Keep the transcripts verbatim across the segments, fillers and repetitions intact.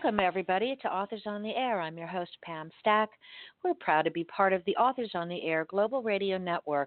Welcome, everybody, to Authors on the Air. I'm your host, Pam Stack. We're proud to be part of the Authors on the Air Global Radio Network.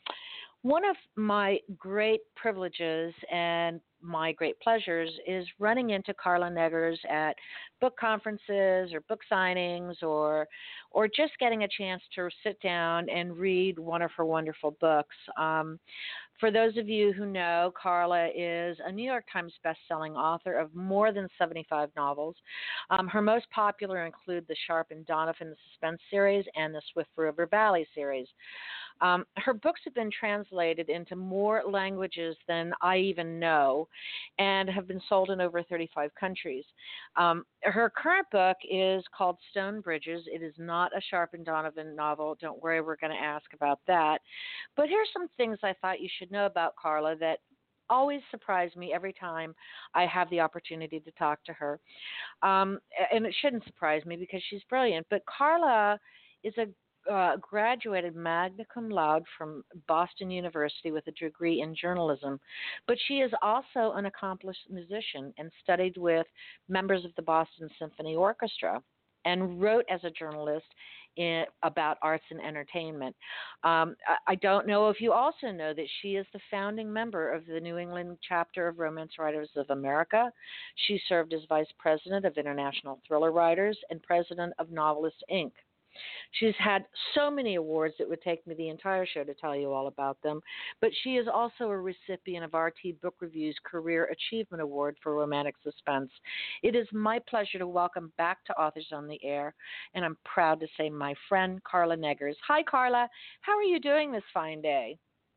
One of my great privileges and my great pleasures is running into Carla Neggers at book conferences or book signings or or just getting a chance to sit down and read one of her wonderful books. Um, for those of you who know, Carla is a New York Times bestselling author of more than seventy-five novels. Um, her most popular include the Sharp and Donovan Suspense series and the Swift River Valley series. Um, her books have been translated into more languages than I even know and have been sold in over thirty-five countries. Um, her current book is called Stone Bridges. It is not a Sharp and Donovan novel. Don't worry, we're going to ask about that. But here's some things I thought you should know about Carla that always surprise me every time I have the opportunity to talk to her. Um, and it shouldn't surprise me because she's brilliant. But Carla is a Uh, graduated magna cum laude from Boston University with a degree in journalism, but she is also an accomplished musician and studied with members of the Boston Symphony Orchestra and wrote as a journalist in, about arts and entertainment. Um, I, I don't know if you also know that she is the founding member of the New England chapter of Romance Writers of America. She served as vice president of International Thriller Writers and president of Novelists, Incorporated. She's had so many awards it would take me the entire show to tell you all about them, but she is also a recipient of R T Book Review's Career Achievement Award for Romantic Suspense. It is my pleasure to welcome back to Authors on the Air, and I'm proud to say my friend Carla Neggers. Hi, Carla. How are you doing this fine day?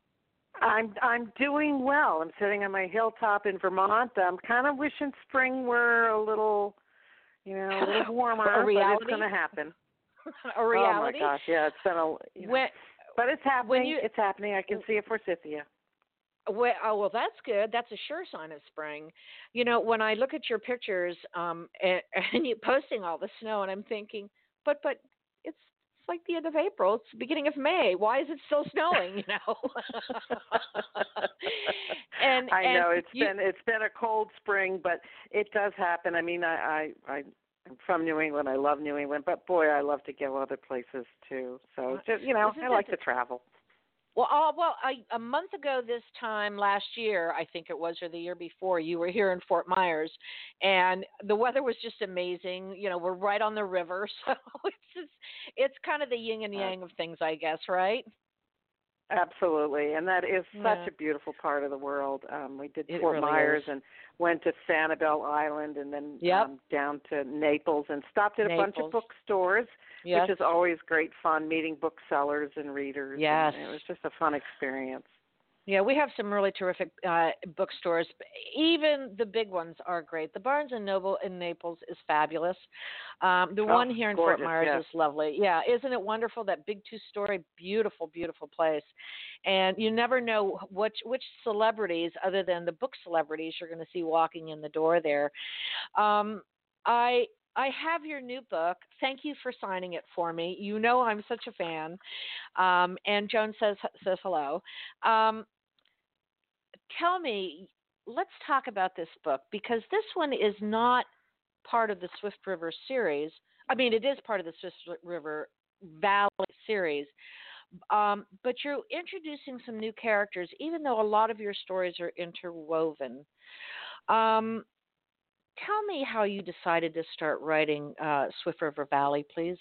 I'm I'm doing well. I'm sitting on my hilltop in Vermont. I'm kind of wishing spring were a little, you know, a little warmer, a reality? but it's going to happen. A reality? Oh my gosh, yeah, it's been a, you know, when, but it's happening. you, it's happening. I can see it, Forsythia. Well, oh, well, that's good. That's a sure sign of spring. You know, when I look at your pictures um, and, and you posting all the snow, and I'm thinking, but but it's it's like the end of April. It's the beginning of May. Why is it still snowing? You know. and I and know it's you, been it's been a cold spring, but it does happen. I mean, I I. I I'm from New England. I love New England, but boy, I love to go other places too. So, just, you know, I like to travel. Well, uh, well, I, a month ago this time last year, I think it was, or the year before, you were here in Fort Myers, and the weather was just amazing. You know, we're right on the river, so it's just, it's kind of the yin and yang of things, I guess, right? Absolutely, and that is Yeah. such a beautiful part of the world. Um, we did it Fort really Myers is. and went to Sanibel Island and then yep. um, down to Naples and stopped at a Naples. bunch of bookstores, yes. which is always great fun, meeting booksellers and readers. Yes. And it was just a fun experience. Yeah, we have some really terrific uh, bookstores. Even the big ones are great. The Barnes and Noble in Naples is fabulous. Um, the Oh, one here in gorgeous, Fort Myers yes. is lovely. Yeah, isn't it wonderful? That big two-story, beautiful, beautiful place. And you never know which which celebrities, other than the book celebrities, you're going to see walking in the door there. Um, I I have your new book. Thank you for signing it for me. You know I'm such a fan. Um, and Joan says says hello. Um, tell me, let's talk about this book, because this one is not part of the Swift River series. I mean, it is part of the Swift River Valley series, um, but you're introducing some new characters, even though a lot of your stories are interwoven. Um, tell me how you decided to start writing uh, Swift River Valley, please.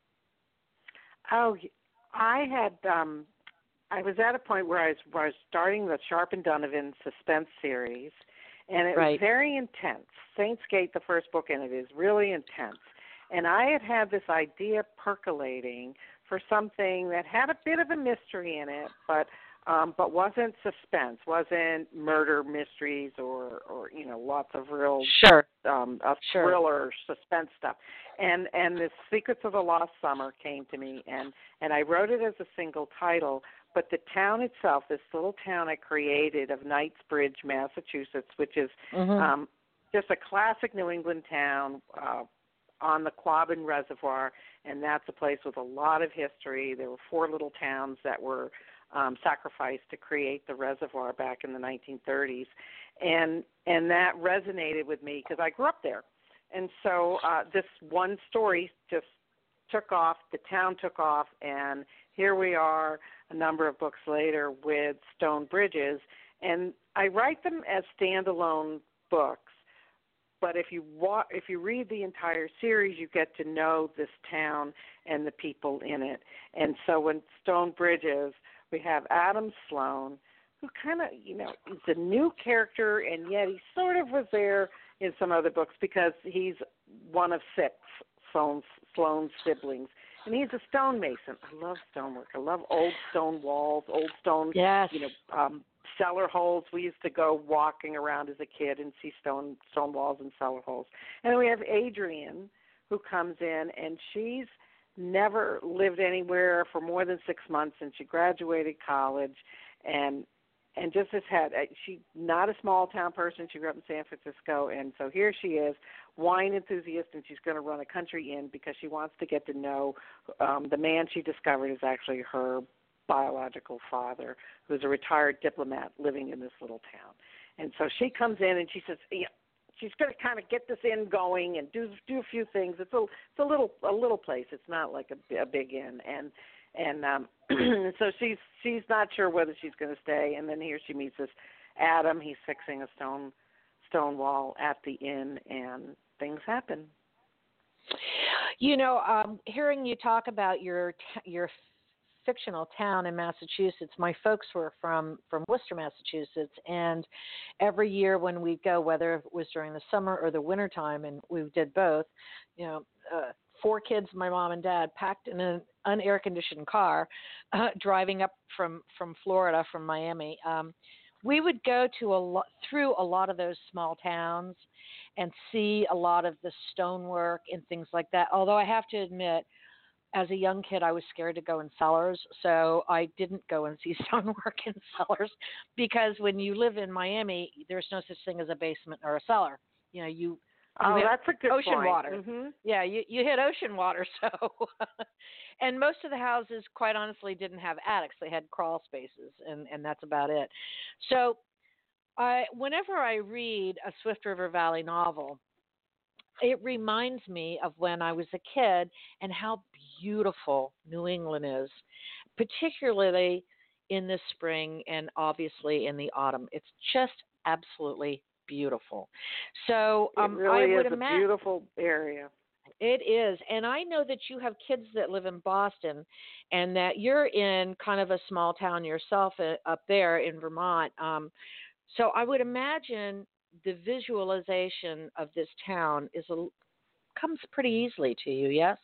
Oh, I had um, I was at a point where I was, where I was starting the Sharp and Donovan suspense series, and it right. was very intense. Saints Gate, the first book in it, is really intense. And I had had this idea percolating for something that had a bit of a mystery in it, but um, but wasn't suspense, wasn't murder mysteries or, or you know, lots of real sure. um, of sure. thriller suspense stuff. And and the Secrets of the Lost Summer came to me, and, and I wrote it as a single title, but the town itself, this little town I created of Knightsbridge, Massachusetts, which is mm-hmm. um, just a classic New England town uh, on the Quabbin Reservoir, and that's a place with a lot of history. There were four little towns that were um, sacrificed to create the reservoir back in the nineteen thirties, and and that resonated with me because I grew up there. and so uh, this one story just took off. The town took off, and here we are a number of books later with Stone Bridges. And I write them as standalone books, but if you wa- if you read the entire series, you get to know this town and the people in it. And so in Stone Bridges, we have Adam Sloan, who kind of, you know, he's a new character, and yet he sort of was there in some other books because he's one of six Sloan's, Sloan's siblings. And he's a stonemason. I love stonework. I love old stone walls, old stone, yes. you know, um, cellar holes. We used to go walking around as a kid and see stone stone walls and cellar holes. And then we have Adrienne, who comes in, and she's never lived anywhere for more than six months since she graduated college, and and just has had, she's not a small town person. She grew up in San Francisco, and so here she is, wine enthusiast, and she's going to run a country inn because she wants to get to know um, the man she discovered is actually her biological father, who's a retired diplomat living in this little town. And so she comes in and she says, yeah, she's going to kind of get this inn going and do do a few things. It's a it's a little a little place. It's not like a, a big inn, and and um, so she's she's not sure whether she's going to stay. And then here she meets this Adam. He's fixing a stone stone wall at the inn, and things happen. You know, um, hearing you talk about your t- your fictional town in Massachusetts, my folks were from from Worcester, Massachusetts, and every year when we go, whether it was during the summer or the winter time, and we did both, you know, uh, four kids, my mom and dad, packed in an unair conditioned car, uh, driving up from from Florida, from Miami. Um, we would go to a lot through a lot of those small towns and see a lot of the stonework and things like that. Although I have to admit, as a young kid, I was scared to go in cellars, so I didn't go and see stonework in cellars, because when you live in Miami, there's no such thing as a basement or a cellar. You know, you, you oh, hit that's a good ocean point. water. Mm-hmm. Yeah, you you hit ocean water. So, and most of the houses, quite honestly, didn't have attics. They had crawl spaces, and and that's about it. So, I whenever I read a Swift River Valley novel, it reminds me of when I was a kid and how beautiful New England is, particularly in the spring and obviously in the autumn. It's just absolutely beautiful. So um, it really I would is ima- a beautiful area. It is. And I know that you have kids that live in Boston and that you're in kind of a small town yourself uh, up there in Vermont. Um, so I would imagine the visualization of this town is a, comes pretty easily to you, yes?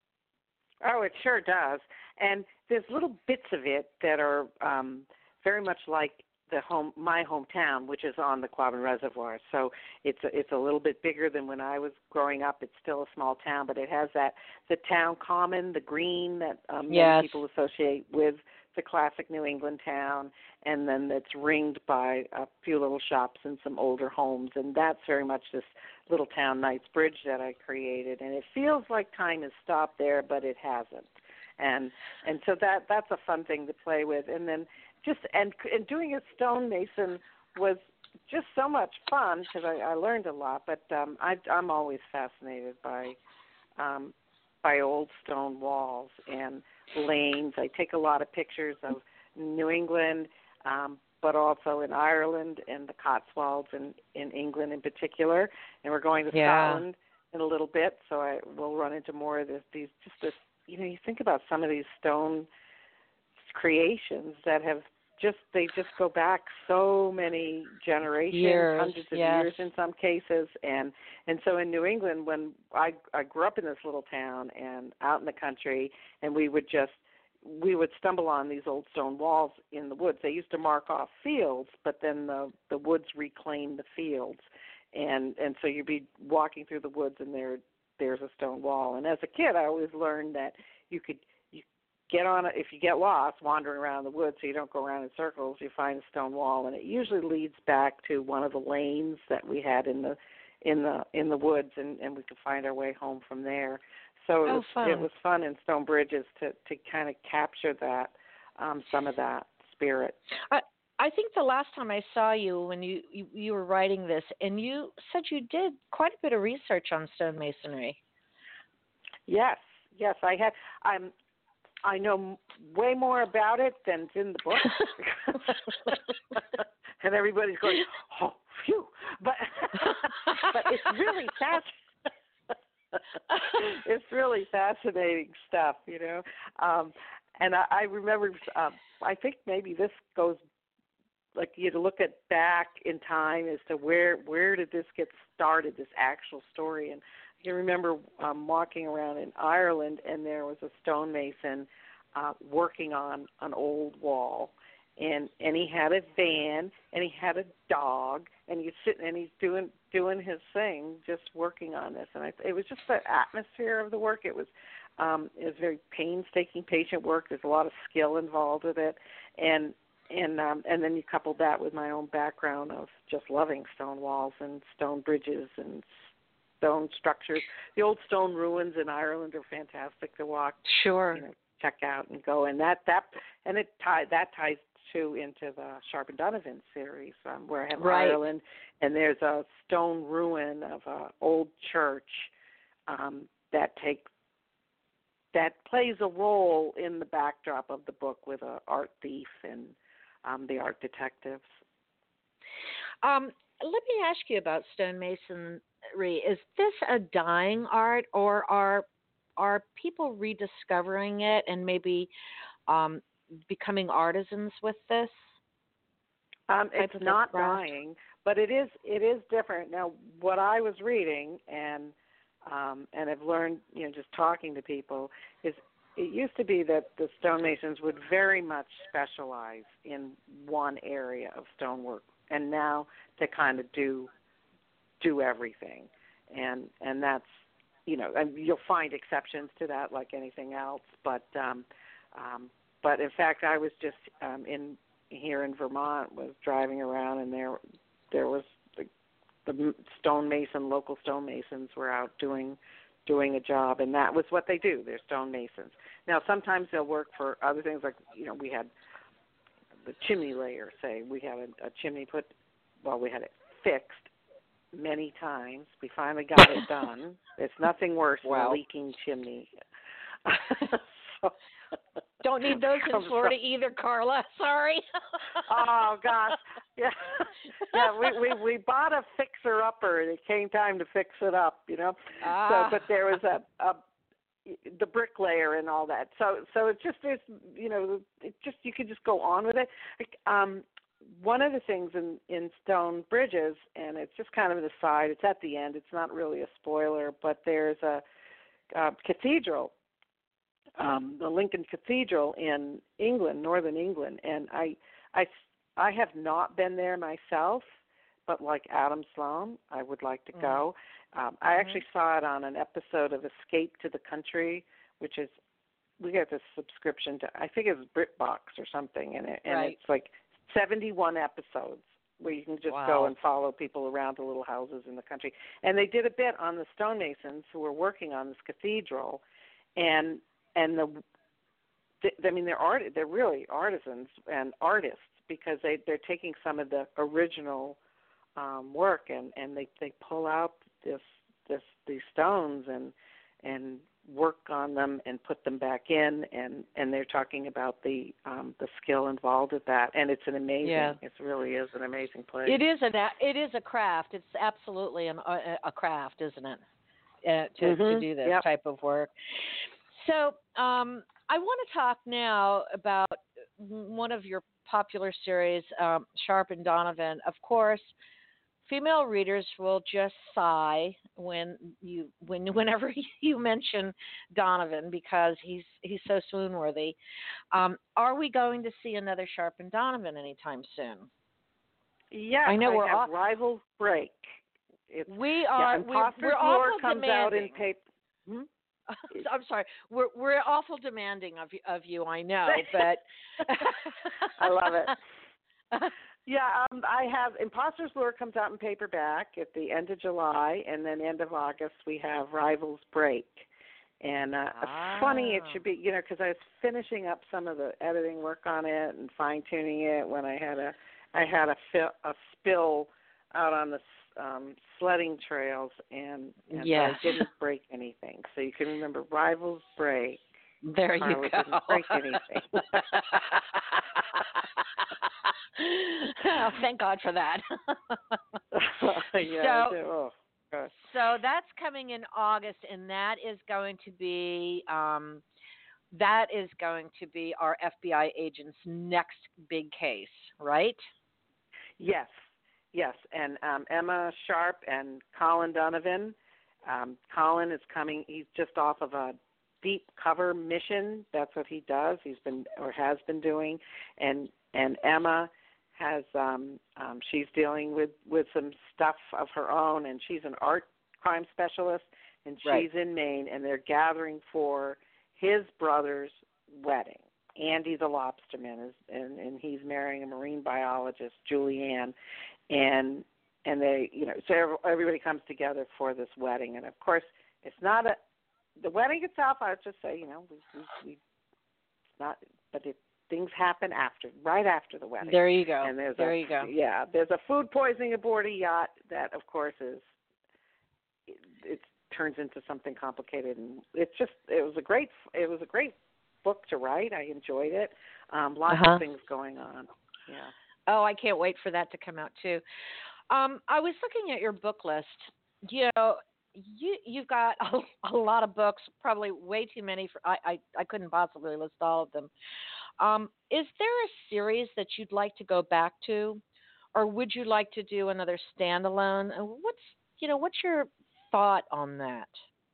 Oh, it sure does. And there's little bits of it that are um, very much like the home, my hometown, which is on the Quabbin Reservoir. So it's a, it's a little bit bigger than when I was growing up. It's still a small town, but it has that the town common, the green that um, yes. many people associate with the classic New England town, and then it's ringed by a few little shops and some older homes, and that's very much this little town Knightsbridge that I created. And it feels like time has stopped there, but it hasn't. And and so that that's a fun thing to play with. And then just and and doing a stonemason was just so much fun because I, I learned a lot. But um, I, I'm always fascinated by um, by old stone walls and lanes. I take a lot of pictures of New England, um, but also in Ireland and the Cotswolds and in England in particular. And we're going to yeah. Scotland in a little bit, so I will run into more of this. These just this, you know, you think about some of these stone creations that have just they just go back so many generations, years, hundreds of yes. years in some cases, and and so in New England, when I I grew up in this little town and out in the country, and we would just we would stumble on these old stone walls in the woods. They used to mark off fields, but then the the woods reclaimed the fields, and and so you'd be walking through the woods and there there's a stone wall. And as a kid, I always learned that you could get on it if you get lost wandering around the woods, so you don't go around in circles. You find a stone wall, and it usually leads back to one of the lanes that we had in the in the in the woods, and, and we could find our way home from there. So it, oh, was, fun. it was fun in Stone Bridges to to kind of capture that um, some of that spirit. I, I think the last time I saw you when you, you you were writing this, and you said you did quite a bit of research on stonemasonry. Yes, yes, I had. I'm. I know way more about it than's in the book, and everybody's going, "Oh, phew!" But but it's really fascinating. It's really fascinating stuff, you know. Um, and I, I remember. Um, I think maybe this goes. Like you to look at back in time as to where where did this get started, this actual story. And I can remember um, walking around in Ireland, and there was a stonemason uh, working on an old wall, and and he had a van, and he had a dog, and he's sitting and he's doing doing his thing, just working on this. And I, it was just the atmosphere of the work. It was um, it was very painstaking, patient work. There's a lot of skill involved with it, and And um, and then you couple that with my own background of just loving stone walls and stone bridges and stone structures. The old stone ruins in Ireland are fantastic to walk. Sure. You know, check out and go. And that that and it tie that ties too into the Sharp and Donovan series, um, where I have Right. Ireland, and there's a stone ruin of an old church um, that takes. That plays a role in the backdrop of the book with an art thief and um, the art detectives. Um, let me ask you about stonemasonry. Is this a dying art, or are are people rediscovering it and maybe um, becoming artisans with this? Um, it's not dying, but it is it is different. Now, what I was reading and um, and have learned, you know, just talking to people, is it used to be that the stonemasons would very much specialize in one area of stonework, and now they kind of do do everything, and and that's, you know, and you'll find exceptions to that like anything else, but um, um, but in fact, I was just um, in here in Vermont, was driving around, and there there was the, the stonemason, local stonemasons were out doing doing a job, and that was what they do. They're stonemasons. Now, sometimes they'll work for other things, like, you know, we had the chimney layer, say. We had a, a chimney put, well, we had it fixed many times. We finally got it done. It's nothing worse wow. than a leaking chimney. so, Don't need those in Florida from, either, Carla. Sorry. oh gosh, yeah, yeah. We we we bought a fixer upper, and it came time to fix it up. You know, ah. so but there was a, a the bricklayer and all that. So so it just there's you know it just you could just go on with it. Um, one of the things in in stone bridges, and it's just kind of an aside. It's at the end. It's not really a spoiler, but there's a, a cathedral. Um, the Lincoln Cathedral in England, northern England, and I, I, I have not been there myself, but like Adam Sloan, I would like to go. Mm. Um, I mm-hmm. actually saw it on an episode of Escape to the Country, which is, we get this subscription to, I think it's BritBox or something, and, it, and right. it's like seventy-one episodes where you can just wow. go and follow people around to little houses in the country. And they did a bit on the stonemasons who were working on this cathedral, and And the, I mean, they're art. They're really artisans and artists, because they they're taking some of the original um, work and, and they, they pull out this this these stones and and work on them and put them back in, and, and they're talking about the um, the skill involved with that, and it's an amazing. Yeah. It really is an amazing place. It is a it is a craft. It's absolutely an, a, a craft, isn't it? Uh, to mm-hmm. to do this yep. type of work. So um, I want to talk now about one of your popular series, um, Sharp and Donovan. Of course, female readers will just sigh when you when whenever you mention Donovan, because he's he's so swoon worthy. Um, are we going to see another Sharp and Donovan anytime soon? Yeah, I know I we're have off- Rivals Break. It's, we are. Yeah, we're we're awful comes demanding. out in paper. Hmm? I'm sorry. We're we're awful demanding of of you. I know, but I love it. Yeah, um, I have Imposter's Lure comes out in paperback at the end of July, and then end of August we have Rivals Break. And uh, ah. funny it should be, you know, because I was finishing up some of the editing work on it and fine tuning it when I had a I had a, fi- a spill out on the um, sledding trails, and, and yes. I didn't break anything. So you can remember rivals break. There Carla you go. didn't break anything. Oh, thank God for that. yeah, so, oh, gosh. so that's coming in August, and that is going to be um, that is going to be our F B I agent's next big case, right? Yes, yes, and um, Emma Sharp and Colin Donovan. Um, Colin is coming. He's just off of a deep cover mission. That's what he does. He's been or has been doing, and and Emma has um, um, she's dealing with with some stuff of her own, and she's an art crime specialist, and she's right. in Maine, and they're gathering for his brother's wedding. Andy the Lobsterman is, and, and he's marrying a marine biologist, Julianne, and and they, you know, so everybody comes together for this wedding, and of course, it's not a the wedding itself. I would just say, you know, we, we, we it's not, but it, things happen after, right after the wedding. There you go. And there's there a, you go. Yeah, there's a food poisoning aboard a yacht that, of course, is it, it turns into something complicated, and it's just it was a great it was a great book to write. I enjoyed it. Um, lots uh-huh. of things going on. Yeah. Oh, I can't wait for that to come out too. Um, I was looking at your book list. You know, you you've got a, a lot of books, probably way too many. For I, I, I couldn't possibly list all of them. Um, is there a series that you'd like to go back to, or would you like to do another standalone? And what's you know what's your thought on that?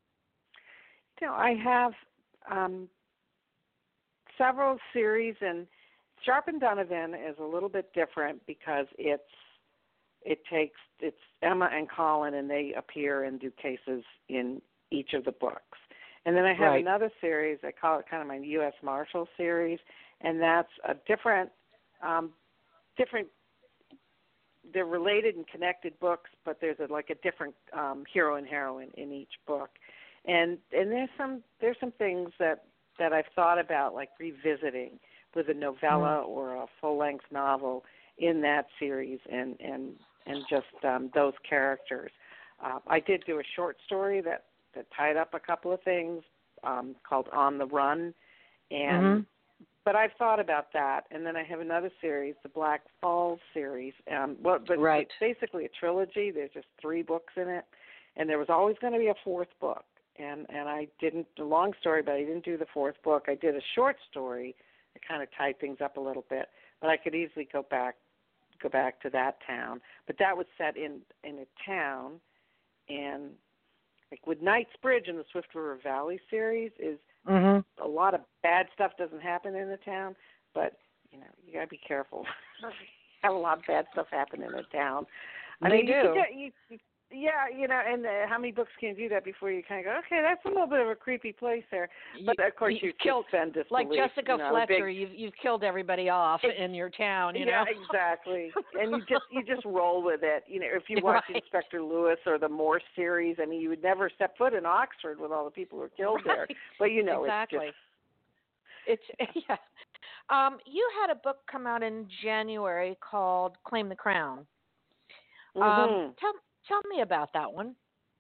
You know, I have um, several series, and Sharp and Donovan is a little bit different because it's it takes it's Emma and Colin, and they appear and do cases in each of the books. And then I have right. another series. I call it kind of my U S Marshal series, and that's a different um, different. They're related and connected books, but there's a, like a different um, hero and heroine in each book. And and there's some there's some things that, that I've thought about, like revisiting with a novella mm. or a full length novel in that series, and and and just um, those characters. Uh, I did do a short story that, that tied up a couple of things um, called On the Run, and mm-hmm. but I've thought about that. And then I have another series, the Black Falls series. Um, well, but right. it's basically a trilogy. There's just three books in it, and there was always going to be a fourth book. And and I didn't, a long story, but I didn't do the fourth book. I did a short story that kind of tied things up a little bit, but I could easily go back go back to that town. But that was set in, in a town, and like with Knightsbridge in the Swift River Valley series is mm-hmm. a lot of bad stuff doesn't happen in the town, but, you know, you got to be careful. Have a lot of bad stuff happen in a town. I they mean, do. You get, you, you, yeah, you know, and uh, how many books can you do that before you kind of go, okay, that's a little bit of a creepy place there. But, of course, you, you killed, suspend disbelief. like Jessica you know, Fletcher, big, you've, you've killed everybody off it, in your town, you yeah, know? Yeah, exactly. And you just you just roll with it. You know, if you watch right. Inspector Lewis or the Morse series, I mean, you would never step foot in Oxford with all the people who were killed right. there. But, you know, exactly. it's just... It's, yeah. Um, you had a book come out in January called Claim the Crown. Mm-hmm. Um, tell, tell me about that one.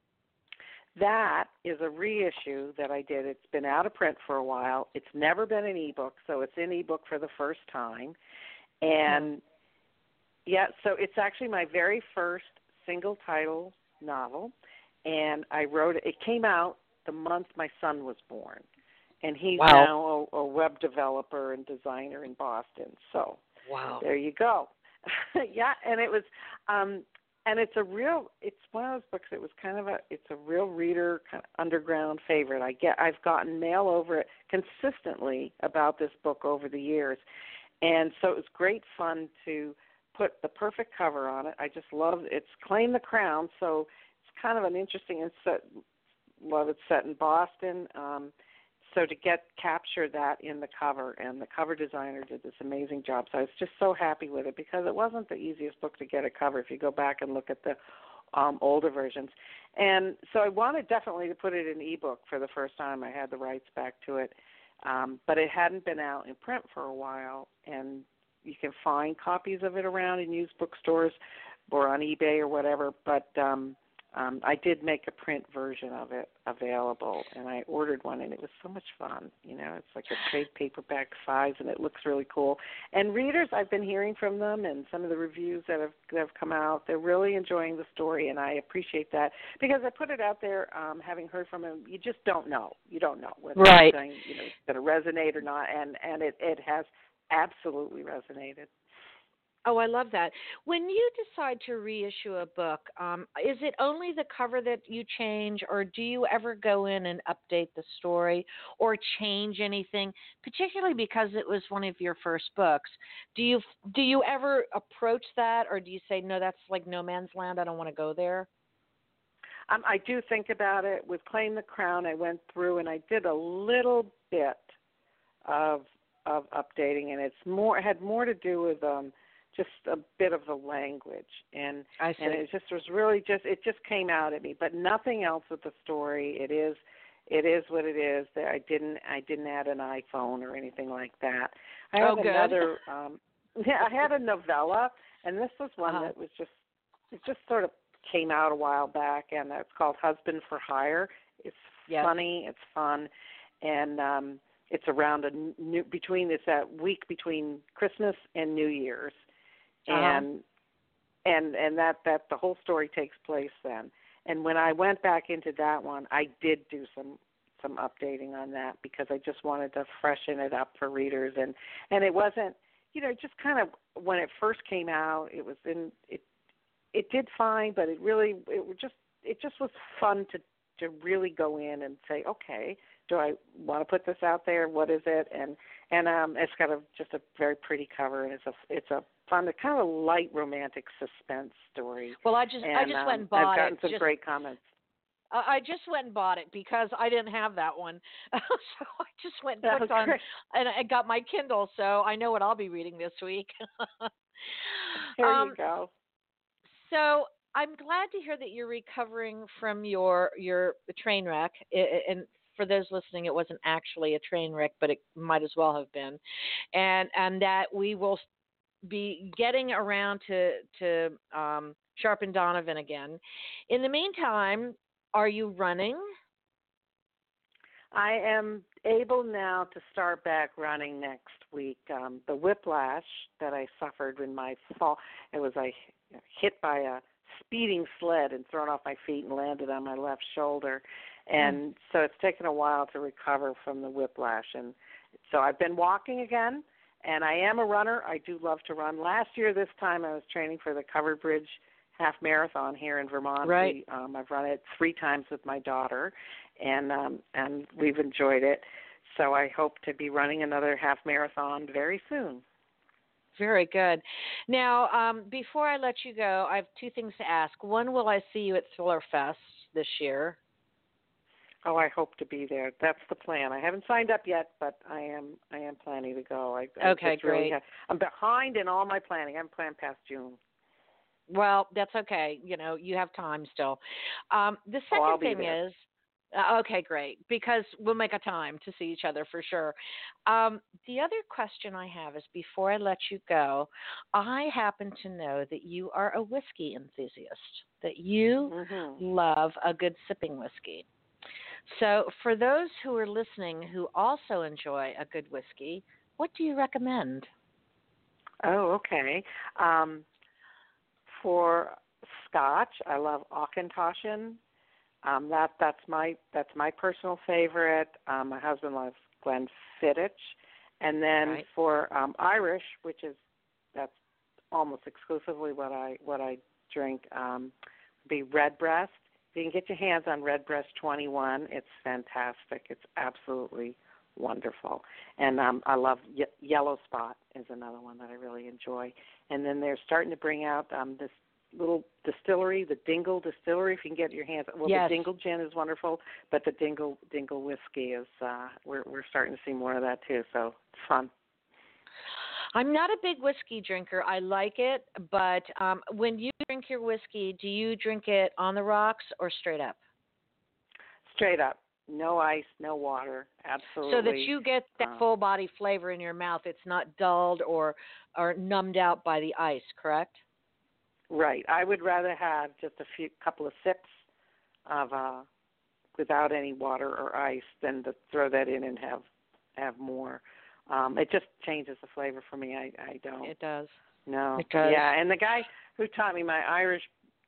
That is a reissue that I did. It's been out of print for a while. It's never been an ebook, so it's in ebook for the first time. And, mm. yeah, so it's actually my very first single title novel. And I wrote it. It came out the month my son was born. And he's wow. now a, a web developer and designer in Boston. So wow. there you go. yeah, and it was, um, and it's a real, it's one of those books that was kind of a, it's a real reader kind of underground favorite. I get, I've gotten mail over it consistently about this book over the years. And so it was great fun to put the perfect cover on it. I just love, it's Claim the Crown, so it's kind of an interesting, it's set, love it's set in Boston. Um, So to get capture that in the cover, and the cover designer did this amazing job. So I was just so happy with it because it wasn't the easiest book to get a cover if you go back and look at the um, older versions. And so I wanted definitely to put it in ebook for the first time. I had the rights back to it, um, but it hadn't been out in print for a while. And you can find copies of it around in used bookstores or on eBay or whatever. But um, um, I did make a print version of it available, and I ordered one, and it was so much fun. You know, it's like a trade paperback size, and it looks really cool. And readers, I've been hearing from them, and some of the reviews that have that have come out, they're really enjoying the story, and I appreciate that because I put it out there. Um, having heard from them, you just don't know. You don't know whether right. it's going, you know, going to resonate or not, and and it it has absolutely resonated. Oh, I love that. When you decide to reissue a book, um, is it only the cover that you change, or do you ever go in and update the story or change anything, particularly because it was one of your first books? Do you do you ever approach that, or do you say, no, that's like no man's land, I don't want to go there? Um, I do think about it. With Claim the Crown, I went through and I did a little bit of of updating, and it's more it had more to do with um, just a bit of the language, and I see. and it just was really just it just came out at me, but nothing else with the story. It is it is what it is. That I didn't I didn't add an iPhone or anything like that. I have oh, good. another. Um, yeah, I had a novella, and this was one uh-huh. that was just it just sort of came out a while back, and it's called Husband for Hire. It's yes. funny, it's fun, and um, it's around a new between it's that week between Christmas and New Year's, uh-huh. and and and that that the whole story takes place then. And when I went back into that one, I did do some some updating on that because I just wanted to freshen it up for readers, and and it wasn't, you know, just kind of when it first came out, it was in it. It did fine, but it really it was just it just was fun to to really go in and say, okay, do I want to put this out there? What is it? And and um, it's got a just a very pretty cover, and it's a it's a fun, kind of a light romantic suspense story. Well, I just and, I just um, went and bought I've gotten it. some just, great comments. I just went and bought it because I didn't have that one, so I just went and clicked on great. and I got my Kindle, so I know what I'll be reading this week. Here um, you go. So I'm glad to hear that you're recovering from your your train wreck. And for those listening, it wasn't actually a train wreck, but it might as well have been. And and that we will be getting around to to um, Sharp and Donovan again. In the meantime, are you running? I am able now to start back running next week. Um, the whiplash that I suffered in my fall, it was I hit by a speeding sled and thrown off my feet and landed on my left shoulder. And mm. so it's taken a while to recover from the whiplash. And so I've been walking again, and I am a runner. I do love to run. Last year, this time, I was training for the Covered Bridge Half Marathon here in Vermont. Right. We, um, I've run it three times with my daughter, and um, and we've enjoyed it. So I hope to be running another half marathon very soon. Very good. Now, um, before I let you go, I have two things to ask. One, will I see you at Thriller Fest this year? Oh, I hope to be there. That's the plan. I haven't signed up yet, but I am I am planning to go. I, I okay, just great. Really have, I'm behind in all my planning. I haven't planned past June. Well, that's okay. You know, you have time still. Um, the second oh, I'll be thing there. is, uh, okay, great, because we'll make a time to see each other for sure. Um, the other question I have is, before I let you go, I happen to know that you are a whiskey enthusiast, that you mm-hmm. love a good sipping whiskey. So for those who are listening who also enjoy a good whiskey, what do you recommend? Oh, okay. Um, for Scotch, I love Auchentoshan. Um, that that's my that's my personal favorite. Um, my husband loves Glenfiddich, and then right. for um, Irish, which is that's almost exclusively what I what I drink, um, be Redbreast. If you can get your hands on Redbreast twenty-one, it's fantastic. It's absolutely wonderful. And um, I love Ye- Yellow Spot is another one that I really enjoy. And then they're starting to bring out um, this little distillery, the Dingle Distillery. If you can get your hands, well, yes. the Dingle Gin is wonderful, but the Dingle Dingle whiskey is uh, we're we're starting to see more of that too. So it's fun. I'm not a big whiskey drinker. I like it, but um, when you drink your whiskey, do you drink it on the rocks or straight up? Straight up. No ice, no water. Absolutely. So that you get that uh, full body flavor in your mouth. It's not dulled or or numbed out by the ice, correct? Right. I would rather have just a few couple of sips of uh, without any water or ice than to throw that in and have have more. Um, it just changes the flavor for me. I, I don't. It does. No. It does. Yeah, and the guy who taught me, my Irish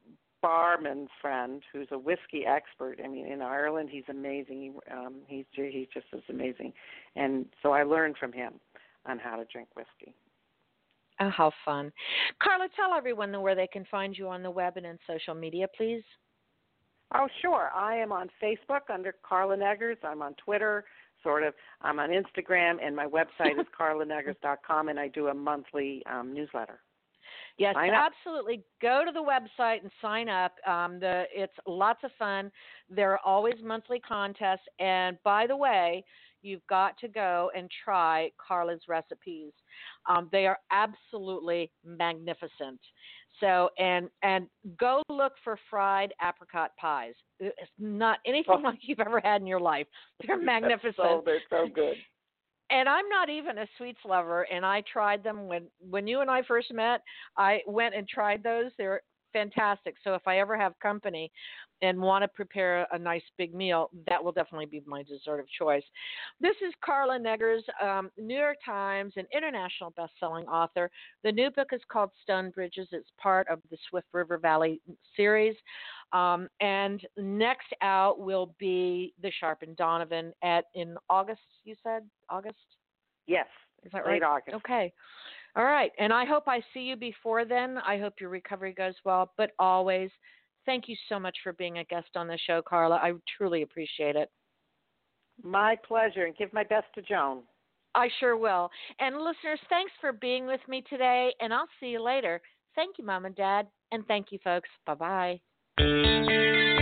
barman friend, who's a whiskey expert. I mean, in Ireland, he's amazing. He, um, he's he just is amazing, and so I learned from him on how to drink whiskey. Oh, how fun. Carla, tell everyone where they can find you on the web and in social media, please. Oh, sure. I am on Facebook under Carla Neggers. I'm on Twitter, sort of. I'm on Instagram, and my website is carla neggers dot com, and I do a monthly um, newsletter. Yes, Sign up. absolutely. Go to the website and sign up. Um, the it's lots of fun. There are always monthly contests, and by the way, you've got to go and try Carla's recipes. Um, they are absolutely magnificent. So, and and go look for fried apricot pies. It's not anything Oh. like you've ever had in your life. They're magnificent. so they're so good. And I'm not even a sweets lover, and I tried them when when you and I first met. I went and tried those. They're fantastic. So if I ever have company and want to prepare a nice big meal, that will definitely be my dessert of choice. This is Carla Neggers, um, New York Times and international best-selling author. The new book is called Stone Bridges. It's part of the Swift River Valley series. Um, and next out will be The Sharp and Donovan at in August, you said? August? Yes. Is that late right? August. Okay. All right. And I hope I see you before then. I hope your recovery goes well. But always, thank you so much for being a guest on the show, Carla. I truly appreciate it. My pleasure. And give my best to Joan. I sure will. And listeners, thanks for being with me today. And I'll see you later. Thank you, Mom and Dad. And thank you, folks. Bye-bye.